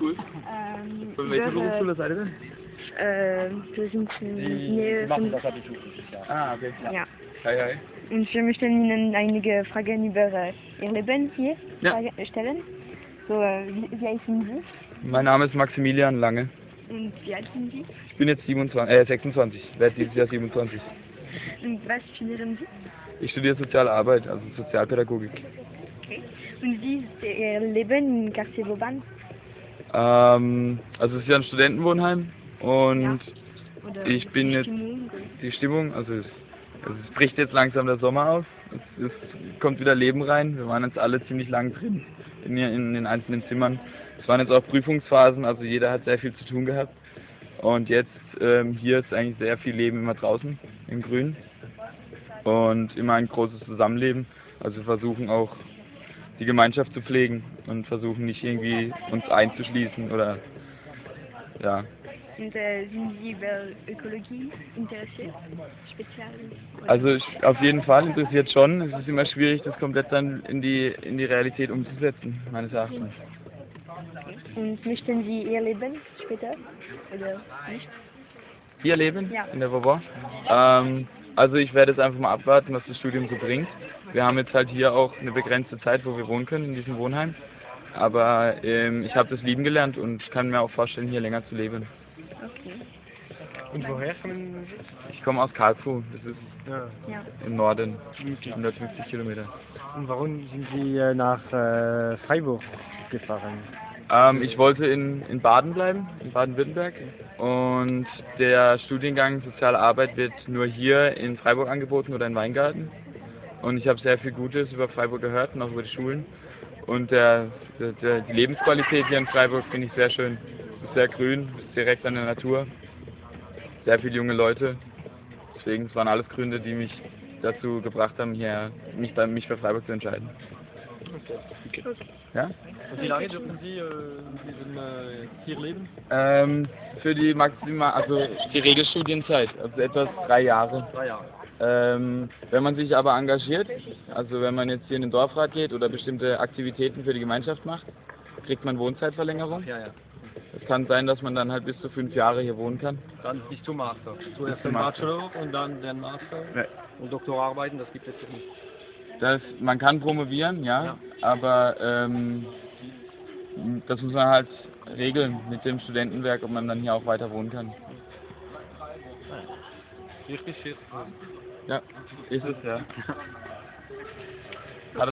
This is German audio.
cool. Von welcher Berufsschule seid ihr denn? Wir sind in der Sie Nähe machen von... das Abitur dieses Jahr. Ah, okay. Ja. Hi, hi. Und wir möchten Ihnen einige Fragen über Ihr Leben hier Ja. stellen. So, wie alt sind Sie? Mein Name ist Maximilian Lange. Und wie alt sind Sie? Ich bin jetzt 26, werde dieses Jahr 27. Und was studieren Sie? Ich studiere Soziale Arbeit, also Sozialpädagogik. Okay. Und wie ist Ihr Leben in Quartier Vauban? Also es ist ja ein Studentenwohnheim und Oder ich bin die jetzt Stimmung? die Stimmung, also es bricht jetzt langsam der Sommer auf, es kommt wieder Leben rein, wir waren jetzt alle ziemlich lang drin in den einzelnen Zimmern. Es waren jetzt auch Prüfungsphasen, also jeder hat sehr viel zu tun gehabt und jetzt hier ist eigentlich sehr viel Leben immer draußen im Grün und immer ein großes Zusammenleben, also wir versuchen auch die Gemeinschaft zu pflegen und versuchen nicht irgendwie uns einzuschließen oder ja. Und sind Sie über Ökologie interessiert? Speziell? Oder? Also auf jeden Fall interessiert schon. Es ist immer schwierig, das komplett dann in die Realität umzusetzen, meines Erachtens. Und möchten Sie Ihr Leben später? Oder nicht? Ihr Leben Ja. in der Vauban? Also ich werde jetzt einfach mal abwarten, was das Studium so bringt. Wir haben jetzt halt hier auch eine begrenzte Zeit, wo wir wohnen können, in diesem Wohnheim. Aber ich habe das lieben gelernt und kann mir auch vorstellen, hier länger zu leben. Okay. Und woher kommen Sie? Ich komme aus Karlsruhe, das ist Ja. Ja. im Norden, 150 Kilometer. Und warum sind Sie nach Freiburg gefahren? Ich wollte in Baden bleiben, in Baden-Württemberg. Und der Studiengang Soziale Arbeit wird nur hier in Freiburg angeboten oder in Weingarten. Und ich habe sehr viel Gutes über Freiburg gehört und auch über die Schulen. Und die Lebensqualität hier in Freiburg finde ich sehr schön. Es ist sehr grün, es ist direkt an der Natur. Sehr viele junge Leute. Deswegen, es waren alles Gründe, die mich dazu gebracht haben, mich für Freiburg zu entscheiden. Okay. Ja? Und wie lange dürfen Sie hier leben? Für die also die Regelstudienzeit, also etwas 3 Jahre. 3 Jahre. Wenn man sich aber engagiert, also wenn man jetzt hier in den Dorfrat geht oder bestimmte Aktivitäten für die Gemeinschaft macht, kriegt man Wohnzeitverlängerung. Ja, ja. Es kann sein, dass man dann halt bis zu 5 Jahre hier wohnen kann. Dann bis zum Master. Zuerst zum den Master. Bachelor und dann den Master. Ja. Und Doktorarbeiten, das gibt es nicht. Man kann promovieren, ja, Ja. aber das muss man halt regeln mit dem Studentenwerk, ob man dann hier auch weiter wohnen kann. Wirklich viel. Ja, ist es, ja.